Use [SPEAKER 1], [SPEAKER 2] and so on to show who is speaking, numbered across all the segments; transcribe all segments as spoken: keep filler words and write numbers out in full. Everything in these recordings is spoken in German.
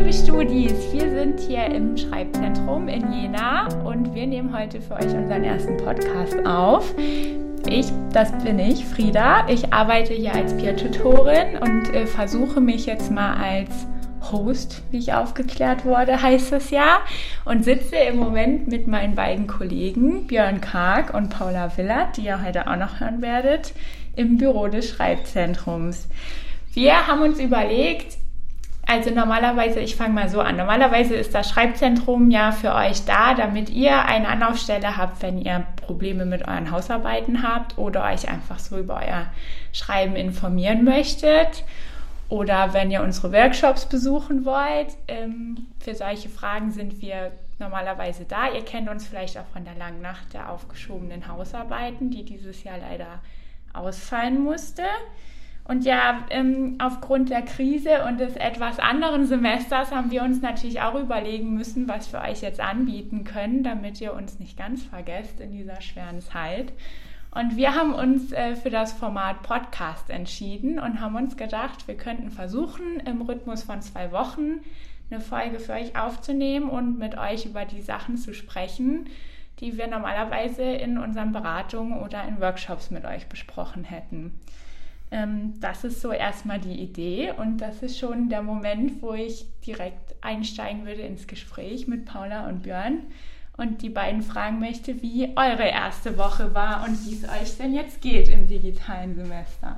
[SPEAKER 1] liebe Studis, wir sind hier im Schreibzentrum in Jena und wir nehmen heute für euch unseren ersten Podcast auf. Ich, das bin ich, Frieda. Ich arbeite hier als Peer-Tutorin und äh, versuche mich jetzt mal als Host, wie ich aufgeklärt wurde, heißt es ja, und sitze im Moment mit meinen beiden Kollegen Björn Karg und Paula Willert, die ihr heute auch noch hören werdet, im Büro des Schreibzentrums. Wir haben uns überlegt, also normalerweise, ich fange mal so an, normalerweise ist das Schreibzentrum ja für euch da, damit ihr eine Anlaufstelle habt, wenn ihr Probleme mit euren Hausarbeiten habt oder euch einfach so über euer Schreiben informieren möchtet oder wenn ihr unsere Workshops besuchen wollt. Für solche Fragen sind wir normalerweise da. Ihr kennt uns vielleicht auch von der langen Nacht der aufgeschobenen Hausarbeiten, die dieses Jahr leider ausfallen musste. Und ja, ähm, aufgrund der Krise und des etwas anderen Semesters haben wir uns natürlich auch überlegen müssen, was wir euch jetzt anbieten können, damit ihr uns nicht ganz vergesst in dieser schweren Zeit. Und wir haben uns äh, für das Format Podcast entschieden und haben uns gedacht, wir könnten versuchen, im Rhythmus von zwei Wochen eine Folge für euch aufzunehmen und mit euch über die Sachen zu sprechen, die wir normalerweise in unseren Beratungen oder in Workshops mit euch besprochen hätten. Das ist so erstmal die Idee und das ist schon der Moment, wo ich direkt einsteigen würde ins Gespräch mit Paula und Björn und die beiden fragen möchte, wie eure erste Woche war und wie es euch denn jetzt geht im digitalen Semester.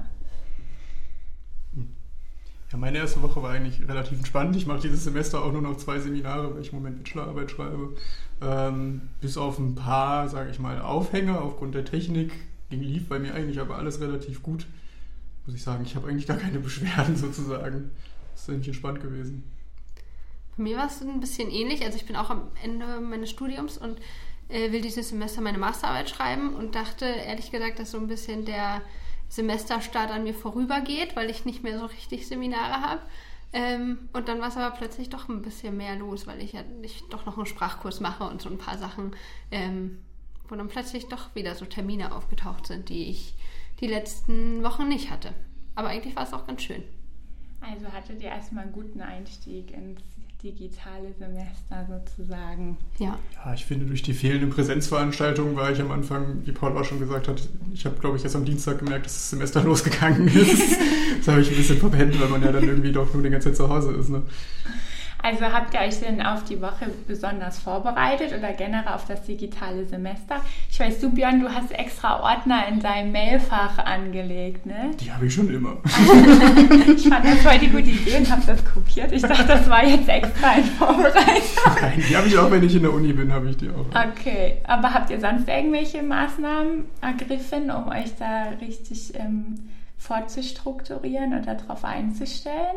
[SPEAKER 2] Ja, meine erste Woche war eigentlich relativ entspannt. Ich mache dieses Semester auch nur noch zwei Seminare, weil ich im Moment Bachelorarbeit schreibe. Ähm, bis auf ein paar, sage ich mal, Aufhänger aufgrund der Technik lief bei mir eigentlich aber alles relativ gut. Muss ich sagen, ich habe eigentlich gar keine Beschwerden sozusagen. Das ist eigentlich entspannt gewesen.
[SPEAKER 3] Bei mir war es ein bisschen ähnlich. Also ich bin auch am Ende meines Studiums und äh, will dieses Semester meine Masterarbeit schreiben und dachte ehrlich gesagt, dass so ein bisschen der Semesterstart an mir vorübergeht, weil ich nicht mehr so richtig Seminare habe. Ähm, und dann war es aber plötzlich doch ein bisschen mehr los, weil ich ja ich doch noch einen Sprachkurs mache und so ein paar Sachen, ähm, wo dann plötzlich doch wieder so Termine aufgetaucht sind, die ich die letzten Wochen nicht hatte. Aber eigentlich war es auch ganz schön.
[SPEAKER 1] Also hattet ihr erstmal einen guten Einstieg ins digitale Semester sozusagen.
[SPEAKER 3] Ja.
[SPEAKER 2] Ja, ich finde, durch die fehlenden Präsenzveranstaltungen war ich am Anfang, wie Paul auch schon gesagt hat, ich habe, glaube ich, erst am Dienstag gemerkt, dass das Semester losgegangen ist. Das habe ich ein bisschen verpennt, weil man ja dann irgendwie doch nur die ganze Zeit zu Hause ist. Ne?
[SPEAKER 1] Also habt ihr euch denn auf die Woche besonders vorbereitet oder generell auf das digitale Semester? Ich weiß, du Björn, du hast extra Ordner in deinem Mailfach angelegt, ne?
[SPEAKER 2] Die habe ich schon immer.
[SPEAKER 1] Ich fand das voll die gute Idee und habe das kopiert. Ich dachte, das war jetzt extra in Vorbereitung.
[SPEAKER 2] Nein, die habe ich auch, wenn ich in der Uni bin, habe ich die auch.
[SPEAKER 1] Okay, aber habt ihr sonst irgendwelche Maßnahmen ergriffen, um euch da richtig ähm, vorzustrukturieren oder darauf einzustellen?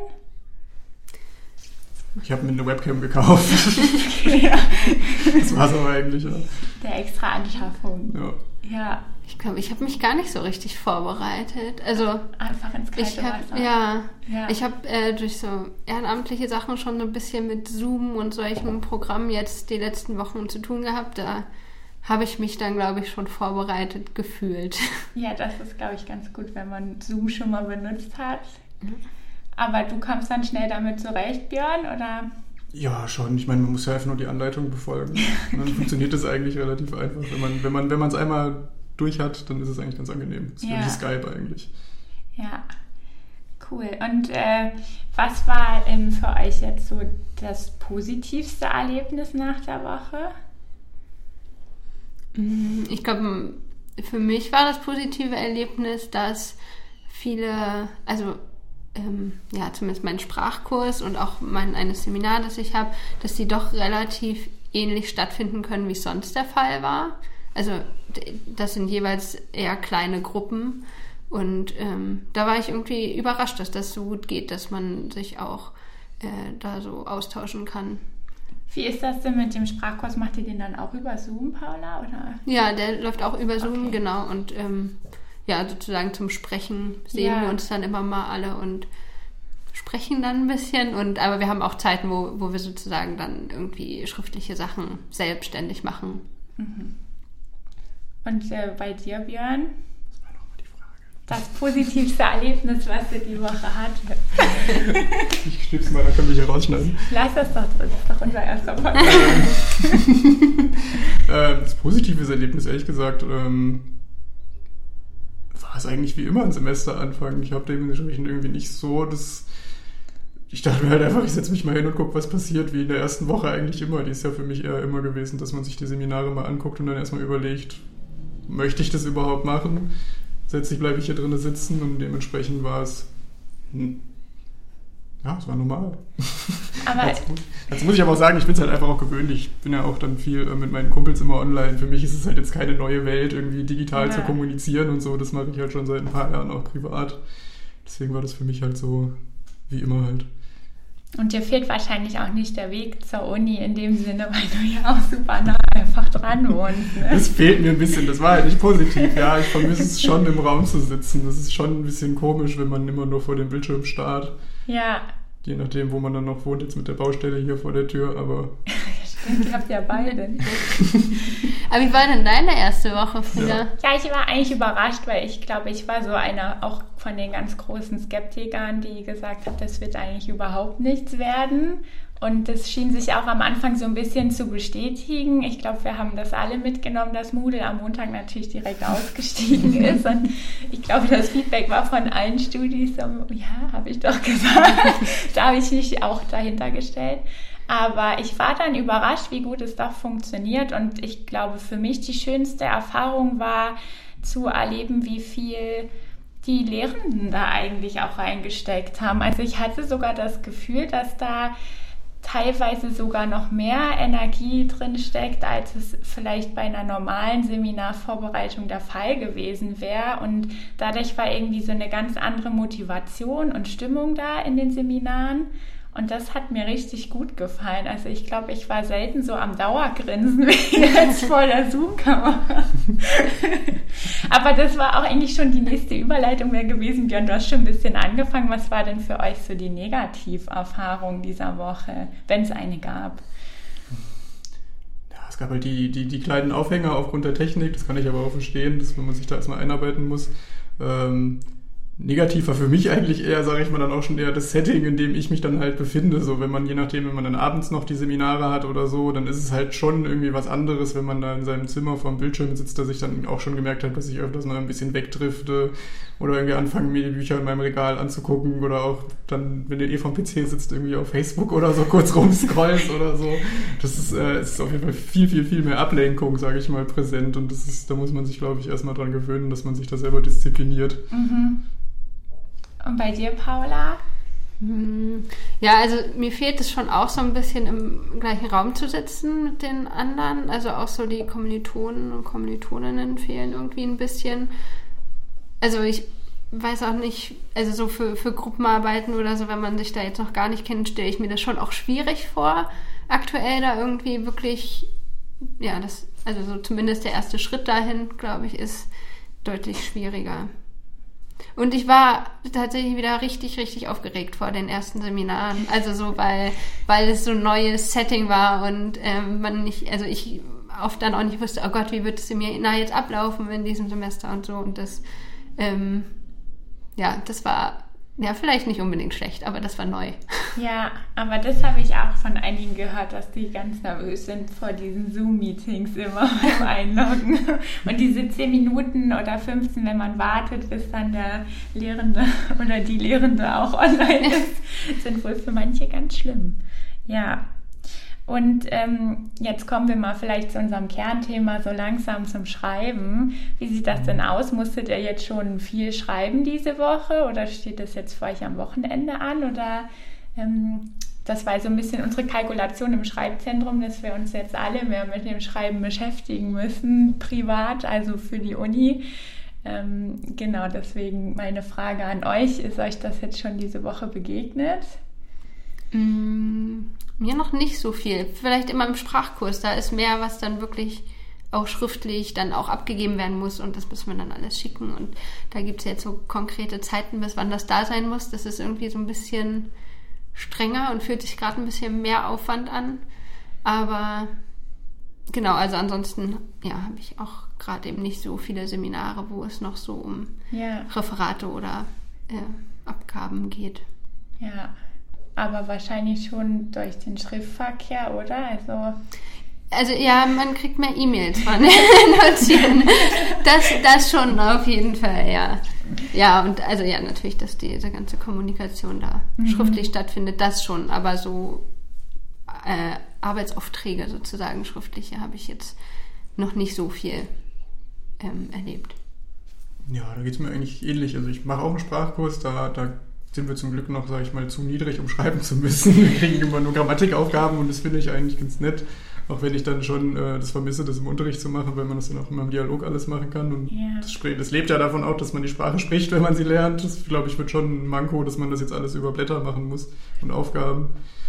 [SPEAKER 2] Ich habe mir eine Webcam gekauft.
[SPEAKER 1] Ja.
[SPEAKER 2] Das war es aber eigentlich, ja.
[SPEAKER 1] Der extra Anschaffung.
[SPEAKER 2] Ja.
[SPEAKER 1] Ja.
[SPEAKER 3] Ich glaube, ich habe mich gar nicht so richtig vorbereitet. Also
[SPEAKER 1] einfach ins kalte
[SPEAKER 3] hab,
[SPEAKER 1] Wasser.
[SPEAKER 3] Ja,
[SPEAKER 1] ja.
[SPEAKER 3] Ich habe äh, durch so ehrenamtliche Sachen schon ein bisschen mit Zoom und solchen Programmen jetzt die letzten Wochen zu tun gehabt. Da habe ich mich dann, glaube ich, schon vorbereitet gefühlt.
[SPEAKER 1] Ja, das ist, glaube ich, ganz gut, wenn man Zoom schon mal benutzt hat.
[SPEAKER 3] Mhm.
[SPEAKER 1] Aber du kommst dann schnell damit zurecht, Björn, oder?
[SPEAKER 2] Ja, schon. Ich meine, man muss ja einfach nur die Anleitung befolgen. Und dann funktioniert das eigentlich relativ einfach. Wenn man wenn man, wenn man es einmal durch hat, dann ist es eigentlich ganz angenehm. Das ist
[SPEAKER 1] ja.
[SPEAKER 2] wie Skype eigentlich.
[SPEAKER 1] Ja, cool. Und äh, was war ähm, für euch jetzt so das positivste Erlebnis nach der Woche?
[SPEAKER 3] Ich glaube, für mich war das positive Erlebnis, dass viele, also Ähm, ja, zumindest mein Sprachkurs und auch mein eines Seminar, das ich habe, dass die doch relativ ähnlich stattfinden können, wie es sonst der Fall war. Also das sind jeweils eher kleine Gruppen und ähm, da war ich irgendwie überrascht, dass das so gut geht, dass man sich auch äh, da so austauschen kann.
[SPEAKER 1] Wie ist das denn mit dem Sprachkurs? Macht ihr den dann auch über Zoom, Paula? Oder?
[SPEAKER 3] Ja, der läuft auch über Zoom,
[SPEAKER 1] okay.
[SPEAKER 3] Genau. Und ähm, ja, sozusagen zum Sprechen sehen
[SPEAKER 1] ja.
[SPEAKER 3] wir uns dann immer mal alle und sprechen dann ein bisschen. Und aber wir haben auch Zeiten, wo, wo wir sozusagen dann irgendwie schriftliche Sachen selbstständig machen.
[SPEAKER 1] Mhm. Und äh, bei dir, Björn?
[SPEAKER 2] Das war nochmal die Frage.
[SPEAKER 1] das positivste Erlebnis, was du die Woche hattest?
[SPEAKER 2] Ich schnipp's mal, dann können wir hier rausschneiden.
[SPEAKER 1] Lass das doch drin, das ist doch unser erster Podcast.
[SPEAKER 2] Das positive Erlebnis, ehrlich gesagt, ähm, war es eigentlich wie immer ein Semesteranfang. Ich habe dementsprechend irgendwie nicht so das... Ich dachte mir halt einfach, ich setze mich mal hin und gucke, was passiert, wie in der ersten Woche eigentlich immer. Die ist ja für mich eher immer gewesen, dass man sich die Seminare mal anguckt und dann erstmal überlegt, möchte ich das überhaupt machen? Letztlich bleibe ich hier drinnen sitzen und dementsprechend war es, hm, ja, es war normal.
[SPEAKER 1] Aber
[SPEAKER 2] jetzt, muss, jetzt muss ich aber auch sagen, ich bin es halt einfach auch gewöhnt. Ich bin ja auch dann viel mit meinen Kumpels immer online. Für mich ist es halt jetzt keine neue Welt, irgendwie digital ja. zu kommunizieren und so. Das mache ich halt schon seit ein paar Jahren auch privat. Deswegen war das für mich halt so wie immer halt.
[SPEAKER 1] Und dir fehlt wahrscheinlich auch nicht der Weg zur Uni in dem Sinne, weil du ja auch super nah einfach dran wohnst. Ne?
[SPEAKER 2] Das fehlt mir ein bisschen, das war halt nicht positiv. Ja, ich vermisse es schon, im Raum zu sitzen. Das ist schon ein bisschen komisch, wenn man immer nur vor dem Bildschirm starrt.
[SPEAKER 1] Ja.
[SPEAKER 2] Je nachdem, wo man dann noch wohnt, jetzt mit der Baustelle hier vor der Tür, aber...
[SPEAKER 1] Stimmt, ihr habt ja beide.
[SPEAKER 3] Aber wie war denn deine erste Woche, Frieda?
[SPEAKER 1] Ja. ja, ich war eigentlich überrascht, weil ich glaube, ich war so einer auch von den ganz großen Skeptikern, die gesagt hat, das wird eigentlich überhaupt nichts werden. Und das schien sich auch am Anfang so ein bisschen zu bestätigen. Ich glaube, wir haben das alle mitgenommen, dass Moodle am Montag natürlich direkt ausgestiegen ist. Und ich glaube, das Feedback war von allen Studis so, ja, habe ich doch gesagt. Da habe ich mich auch dahinter gestellt. Aber ich war dann überrascht, wie gut es doch funktioniert. Und ich glaube, für mich die schönste Erfahrung war, zu erleben, wie viel die Lehrenden da eigentlich auch reingesteckt haben. Also ich hatte sogar das Gefühl, dass da teilweise sogar noch mehr Energie drin steckt, als es vielleicht bei einer normalen Seminarvorbereitung der Fall gewesen wäre. Und dadurch war irgendwie so eine ganz andere Motivation und Stimmung da in den Seminaren. Und das hat mir richtig gut gefallen. Also ich glaube, ich war selten so am Dauergrinsen wie jetzt vor der Zoom-Kamera. Aber das war auch eigentlich schon die nächste Überleitung mehr gewesen. Björn, du hast schon ein bisschen angefangen. Was war denn für euch so die Negativerfahrung dieser Woche, wenn es eine gab?
[SPEAKER 2] Ja, es gab halt die, die, die kleinen Aufhänger aufgrund der Technik. Das kann ich aber auch verstehen, dass wenn man sich da erstmal einarbeiten muss. Ähm, Negativ war für mich eigentlich eher, sage ich mal, dann auch schon eher das Setting, in dem ich mich dann halt befinde. So, wenn man, je nachdem, wenn man dann abends noch die Seminare hat oder so, dann ist es halt schon irgendwie was anderes, wenn man da in seinem Zimmer vor dem Bildschirm sitzt, dass ich dann auch schon gemerkt habe, dass ich öfters mal ein bisschen wegdrifte oder irgendwie anfange, mir die Bücher in meinem Regal anzugucken oder auch dann, wenn du eh vom P C sitzt, irgendwie auf Facebook oder so kurz rumscrollst oder so. Das ist, äh, ist auf jeden Fall viel, viel, viel mehr Ablenkung, sage ich mal, präsent und das ist, da muss man sich, glaube ich, erstmal dran gewöhnen, dass man sich da selber diszipliniert.
[SPEAKER 1] Mhm. Und bei dir, Paula?
[SPEAKER 3] Ja, also mir fehlt es schon auch so ein bisschen im gleichen Raum zu sitzen mit den anderen. Also auch so die Kommilitonen und Kommilitoninnen fehlen irgendwie ein bisschen. Also ich weiß auch nicht, also so für, für Gruppenarbeiten oder so, wenn man sich da jetzt noch gar nicht kennt, stelle ich mir das schon auch schwierig vor, aktuell da irgendwie wirklich, ja, das, also so zumindest der erste Schritt dahin, glaube ich, ist deutlich schwieriger. Und ich war tatsächlich wieder richtig, richtig aufgeregt vor den ersten Seminaren. Also so, weil, weil es so ein neues Setting war und ähm, man nicht, also ich oft dann auch nicht wusste, oh Gott, wie wird das Seminar jetzt ablaufen in diesem Semester und so. Und das, ähm, ja, das war ja vielleicht nicht unbedingt schlecht, aber das war neu.
[SPEAKER 1] Ja, aber das habe ich auch von einigen gehört, dass die ganz nervös sind vor diesen Zoom-Meetings immer beim Einloggen. Und diese zehn Minuten oder fünfzehn, wenn man wartet, bis dann der Lehrende oder die Lehrende auch online ist, sind wohl für manche ganz schlimm. Ja. Und ähm, jetzt kommen wir mal vielleicht zu unserem Kernthema so langsam zum Schreiben. Wie sieht das denn aus? Musstet ihr jetzt schon viel schreiben diese Woche oder steht das jetzt für euch am Wochenende an? Oder ähm, das war so ein bisschen unsere Kalkulation im Schreibzentrum, dass wir uns jetzt alle mehr mit dem Schreiben beschäftigen müssen, privat, also für die Uni. Ähm, genau, deswegen meine Frage an euch. Ist euch das jetzt schon diese Woche begegnet?
[SPEAKER 3] Mm. Mir noch nicht so viel. Vielleicht immer im Sprachkurs. Da ist mehr, was dann wirklich auch schriftlich dann auch abgegeben werden muss und das müssen wir dann alles schicken. Und da gibt es jetzt so konkrete Zeiten, bis wann das da sein muss. Das ist irgendwie so ein bisschen strenger und fühlt sich gerade ein bisschen mehr Aufwand an. Aber genau, also ansonsten ja, habe ich auch gerade eben nicht so viele Seminare, wo es noch so um ja. Referate oder äh, Abgaben geht.
[SPEAKER 1] Ja, aber wahrscheinlich schon durch den Schriftverkehr, oder? Also,
[SPEAKER 3] also ja, man kriegt mehr E-Mails von den Notieren. Das, das schon auf jeden Fall, ja. Ja, und also ja, natürlich, dass diese ganze Kommunikation da mhm. schriftlich stattfindet, das schon. Aber so äh, Arbeitsaufträge sozusagen, schriftliche, habe ich jetzt noch nicht so viel ähm, erlebt.
[SPEAKER 2] Ja, da geht es mir eigentlich ähnlich. Also ich mache auch einen Sprachkurs, da, da sind wir zum Glück noch, sage ich mal, zu niedrig, um schreiben zu müssen. Wir kriegen immer nur Grammatikaufgaben und das finde ich eigentlich ganz nett. Auch wenn ich dann schon äh, das vermisse, das im Unterricht zu machen, weil man das dann auch immer im Dialog alles machen kann. Und yeah. das, das lebt ja davon auch, dass man die Sprache spricht, wenn man sie lernt. Das, glaube ich, wird schon ein Manko, dass man das jetzt alles über Blätter machen muss und Aufgaben.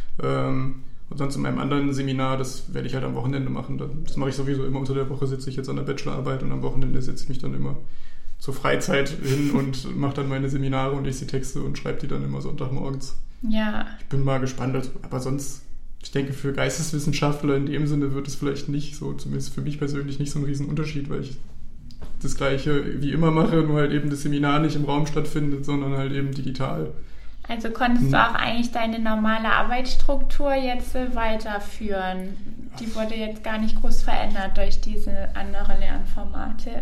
[SPEAKER 2] Ähm, und sonst in meinem anderen Seminar, das werde ich halt am Wochenende machen. Das mache ich sowieso immer unter der Woche, sitze ich jetzt an der Bachelorarbeit und am Wochenende setze ich mich dann immer zur Freizeit hin und mache dann meine Seminare und lese die Texte und schreibe die dann immer Sonntagmorgens.
[SPEAKER 1] Ja.
[SPEAKER 2] Ich bin mal gespannt, aber sonst... Ich denke, für Geisteswissenschaftler in dem Sinne wird es vielleicht nicht so, zumindest für mich persönlich, nicht so ein Riesenunterschied, weil ich das Gleiche wie immer mache, nur halt eben das Seminar nicht im Raum stattfindet, sondern halt eben digital.
[SPEAKER 1] Also konntest hm. du auch eigentlich deine normale Arbeitsstruktur jetzt weiterführen? Die wurde jetzt gar nicht groß verändert durch diese anderen Lernformate?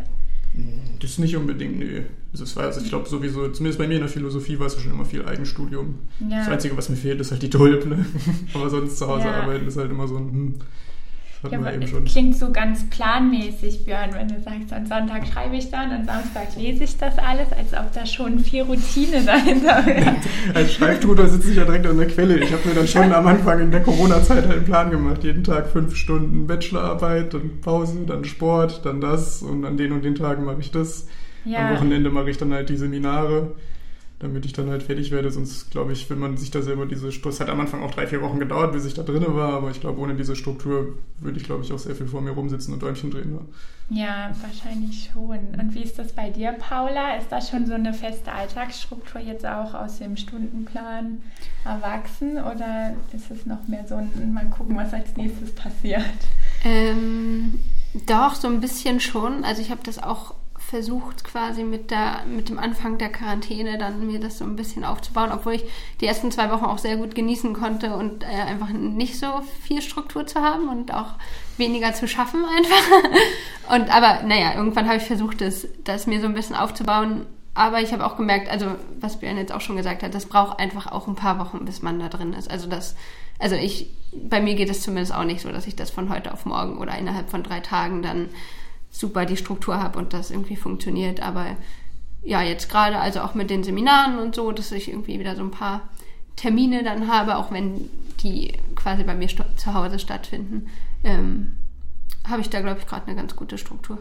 [SPEAKER 2] Das nicht unbedingt, nee. Also es war, also ich glaube sowieso, zumindest bei mir in der Philosophie war es ja schon immer viel Eigenstudium. Ja. Das Einzige, was mir fehlt, ist halt die Tulp, ne? Aber sonst zu Hause ja. arbeiten ist halt immer so ein, hm, das
[SPEAKER 1] ja,
[SPEAKER 2] hatten wir eben
[SPEAKER 1] es
[SPEAKER 2] schon.
[SPEAKER 1] Klingt so ganz planmäßig, Björn, wenn du sagst, am Sonntag schreibe ich dann und Samstag lese ich das alles, als ob da schon viel Routine dahinter wäre.
[SPEAKER 2] Als Schreibtutor sitze ich ja direkt an der Quelle. Ich habe mir dann schon am Anfang in der Corona-Zeit halt einen Plan gemacht. Jeden Tag fünf Stunden Bachelorarbeit, dann Pause, dann Sport, dann das und an den und den Tagen mache ich das. Ja. Am Wochenende mache ich dann halt die Seminare, damit ich dann halt fertig werde. Sonst glaube ich, wenn man sich da selber diese Struktur... Es hat am Anfang auch drei, vier Wochen gedauert, bis ich da drin war, aber ich glaube, ohne diese Struktur würde ich, glaube ich, auch sehr viel vor mir rumsitzen und Däumchen drehen.
[SPEAKER 1] Ja. ja, wahrscheinlich schon. Und wie ist das bei dir, Paula? Ist das schon so eine feste Alltagsstruktur jetzt auch aus dem Stundenplan erwachsen oder ist es noch mehr so ein mal gucken, was als nächstes passiert?
[SPEAKER 3] Ähm, doch, so ein bisschen schon. Also ich habe das auch versucht quasi mit der mit dem Anfang der Quarantäne dann mir das so ein bisschen aufzubauen, obwohl ich die ersten zwei Wochen auch sehr gut genießen konnte und äh, einfach nicht so viel Struktur zu haben und auch weniger zu schaffen einfach. Und aber naja, irgendwann habe ich versucht, das, das mir so ein bisschen aufzubauen, aber ich habe auch gemerkt, also was Björn jetzt auch schon gesagt hat, das braucht einfach auch ein paar Wochen, bis man da drin ist. Also das, also ich, bei mir geht es zumindest auch nicht so, dass ich das von heute auf morgen oder innerhalb von drei Tagen dann super die Struktur habe und das irgendwie funktioniert, aber ja, jetzt gerade, also auch mit den Seminaren und so, dass ich irgendwie wieder so ein paar Termine dann habe, auch wenn die quasi bei mir st- zu Hause stattfinden, ähm, habe ich da, glaube ich, gerade eine ganz gute Struktur.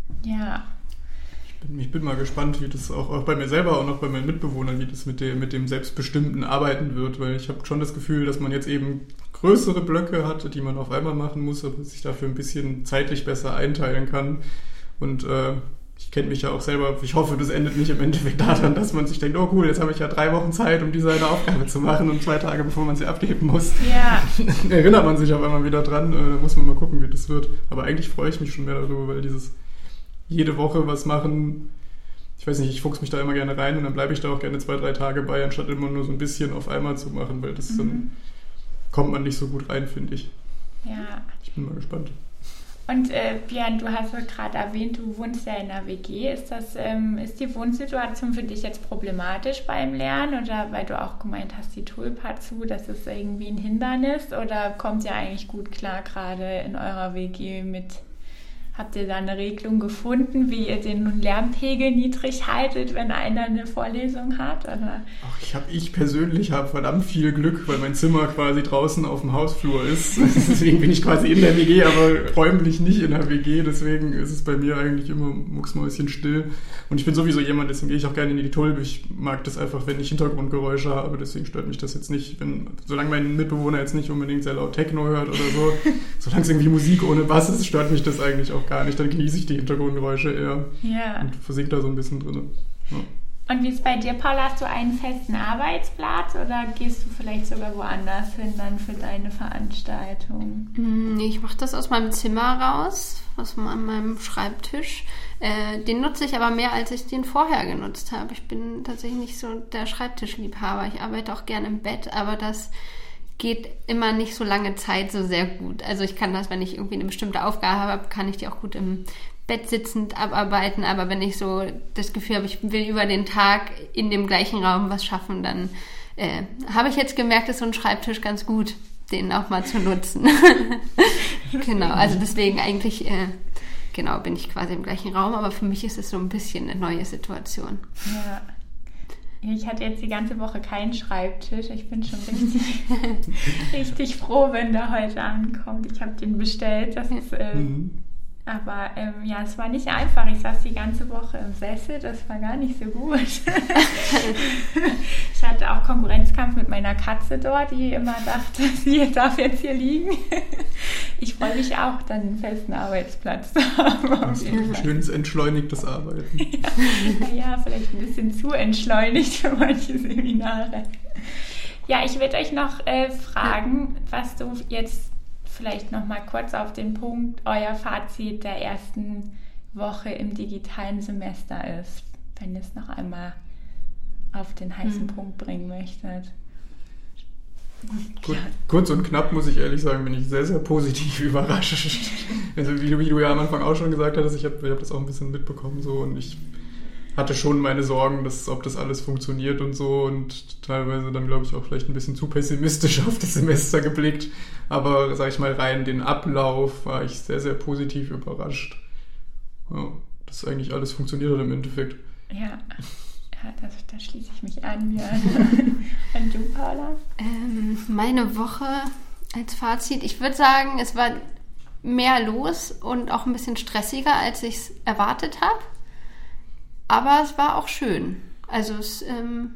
[SPEAKER 1] Ja.
[SPEAKER 2] Ich bin, ich bin mal gespannt, wie das auch, auch bei mir selber und auch bei meinen Mitbewohnern, wie das mit dem, mit dem selbstbestimmten Arbeiten wird, weil ich habe schon das Gefühl, dass man jetzt eben größere Blöcke hatte, die man auf einmal machen muss, aber sich dafür ein bisschen zeitlich besser einteilen kann. Und äh, ich kenne mich ja auch selber, ich hoffe, das endet nicht im Endeffekt daran, dass man sich denkt, oh cool, jetzt habe ich ja drei Wochen Zeit, um diese eine Aufgabe zu machen und zwei Tage, bevor man sie abgeben muss.
[SPEAKER 1] Ja.
[SPEAKER 2] Erinnert man sich auf einmal wieder dran, äh, da muss man mal gucken, wie das wird. Aber eigentlich freue ich mich schon mehr darüber, weil dieses jede Woche was machen, ich weiß nicht, ich fuchse mich da immer gerne rein und dann bleibe ich da auch gerne zwei, drei Tage bei, anstatt immer nur so ein bisschen auf einmal zu machen, weil das mhm. dann kommt man nicht so gut rein, finde ich.
[SPEAKER 1] Ja.
[SPEAKER 2] Ich bin mal gespannt.
[SPEAKER 1] Und äh, Björn, du hast ja gerade erwähnt, du wohnst ja in einer W G. Ist das, ähm, ist die Wohnsituation für dich jetzt problematisch beim Lernen? Oder weil du auch gemeint hast, die Tulp hat zu, das ist irgendwie ein Hindernis? Oder kommt ihr eigentlich gut klar gerade in eurer W G mit? Habt ihr da eine Regelung gefunden, wie ihr den Lärmpegel niedrig haltet, wenn einer eine Vorlesung hat? Oder?
[SPEAKER 2] Ach, ich, hab, ich persönlich habe verdammt viel Glück, weil mein Zimmer quasi draußen auf dem Hausflur ist. Deswegen bin ich quasi in der W G, aber räumlich nicht in der W G. Deswegen ist es bei mir eigentlich immer mucksmäuschen still. Und ich bin sowieso jemand, deswegen gehe ich auch gerne in die Tulpe. Ich mag das einfach, wenn ich Hintergrundgeräusche habe. Deswegen stört mich das jetzt nicht. Wenn, solange mein Mitbewohner jetzt nicht unbedingt sehr laut Techno hört oder so, solange es irgendwie Musik ohne Bass ist, stört mich das eigentlich auch gar nicht. Dann genieße ich die Hintergrundgeräusche eher
[SPEAKER 1] ja.
[SPEAKER 2] und versinke da so ein bisschen drin. Ja.
[SPEAKER 1] Und wie ist bei dir, Paula? Hast du einen festen Arbeitsplatz oder gehst du vielleicht sogar woanders hin dann für deine Veranstaltung?
[SPEAKER 3] Nee, ich mache das aus meinem Zimmer raus, aus meinem Schreibtisch. Äh, den nutze ich aber mehr, als ich den vorher genutzt habe. Ich bin tatsächlich nicht so der Schreibtischliebhaber. Ich arbeite auch gerne im Bett, aber das geht immer nicht so lange Zeit so sehr gut. Also ich kann das, wenn ich irgendwie eine bestimmte Aufgabe habe, kann ich die auch gut im Bett sitzend abarbeiten, aber wenn ich so das Gefühl habe, ich will über den Tag in dem gleichen Raum was schaffen, dann äh, habe ich jetzt gemerkt, ist so ein Schreibtisch ganz gut, den auch mal zu nutzen. Genau, also deswegen eigentlich, äh, genau, bin ich quasi im gleichen Raum, aber für mich ist es so ein bisschen eine neue Situation.
[SPEAKER 1] Ja. Ich hatte jetzt die ganze Woche keinen Schreibtisch. Ich bin schon richtig, richtig froh, wenn der heute ankommt. Ich habe den bestellt. Das ist, äh, mhm. Aber ähm, ja, es war nicht einfach. Ich saß die ganze Woche im Sessel. Das war gar nicht so gut. Ich hatte auch Konkurrenzkampf mit meiner Katze dort, die immer dachte, sie darf jetzt hier liegen. Ich freue mich auch, dann einen festen Arbeitsplatz zu haben.
[SPEAKER 2] Das ist ein schönes entschleunigtes Arbeiten.
[SPEAKER 1] Ja, ja, vielleicht ein bisschen zu entschleunigt für manche Seminare. Ja, ich würde euch noch äh, fragen, was du jetzt vielleicht noch mal kurz auf den Punkt, euer Fazit der ersten Woche im digitalen Semester ist, wenn ihr es noch einmal auf den heißen hm. Punkt bringen möchtet.
[SPEAKER 2] Kur- kurz und knapp muss ich ehrlich sagen, bin ich sehr, sehr positiv überrascht. Also wie du, wie du ja am Anfang auch schon gesagt hattest, ich habe ich hab das auch ein bisschen mitbekommen so und ich hatte schon meine Sorgen, dass, ob das alles funktioniert und so und teilweise dann, glaube ich, auch vielleicht ein bisschen zu pessimistisch auf das Semester geblickt. Aber, sag ich mal, rein den Ablauf war ich sehr, sehr positiv überrascht. Ja, dass eigentlich alles funktioniert hat im Endeffekt.
[SPEAKER 1] Ja, ja das, da schließe ich mich an. Ja. Und du, Paula?
[SPEAKER 3] Ähm, meine Woche als Fazit, ich würde sagen, es war mehr los und auch ein bisschen stressiger, als ich es erwartet habe. Aber es war auch schön. Also es, ähm,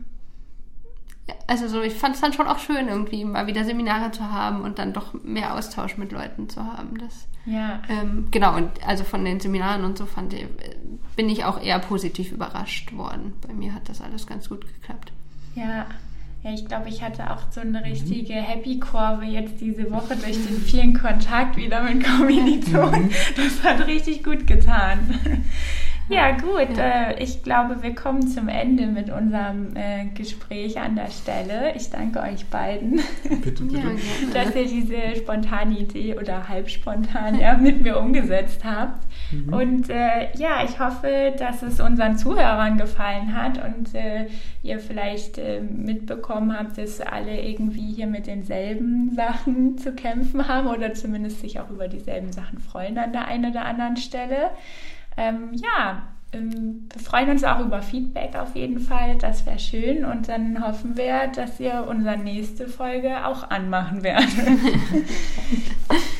[SPEAKER 3] also so, ich fand es dann schon auch schön, irgendwie mal wieder Seminare zu haben und dann doch mehr Austausch mit Leuten zu haben. Das,
[SPEAKER 1] ja.
[SPEAKER 3] Ähm, genau, und also von den Seminaren und so fand ich, bin ich auch eher positiv überrascht worden. Bei mir hat das alles ganz gut geklappt.
[SPEAKER 1] Ja. Ja, ich glaube, ich hatte auch so eine richtige Happy-Kurve jetzt diese Woche durch den vielen Kontakt wieder mit Kommilitonen. Das hat richtig gut getan. Ja, gut. Ja. Äh, ich glaube, wir kommen zum Ende mit unserem äh, Gespräch an der Stelle. Ich danke euch beiden,
[SPEAKER 2] bitte, bitte.
[SPEAKER 1] Ja, dass ihr diese spontane Idee oder halb spontan ja, mit mir umgesetzt habt. Mhm. Und äh, ja, ich hoffe, dass es unseren Zuhörern gefallen hat und äh, ihr vielleicht äh, mitbekommen habt, dass alle irgendwie hier mit denselben Sachen zu kämpfen haben oder zumindest sich auch über dieselben Sachen freuen an der einen oder anderen Stelle. Ähm, ja, ähm, wir freuen uns auch über Feedback auf jeden Fall, das wäre schön und dann hoffen wir, dass ihr unsere nächste Folge auch anmachen werdet.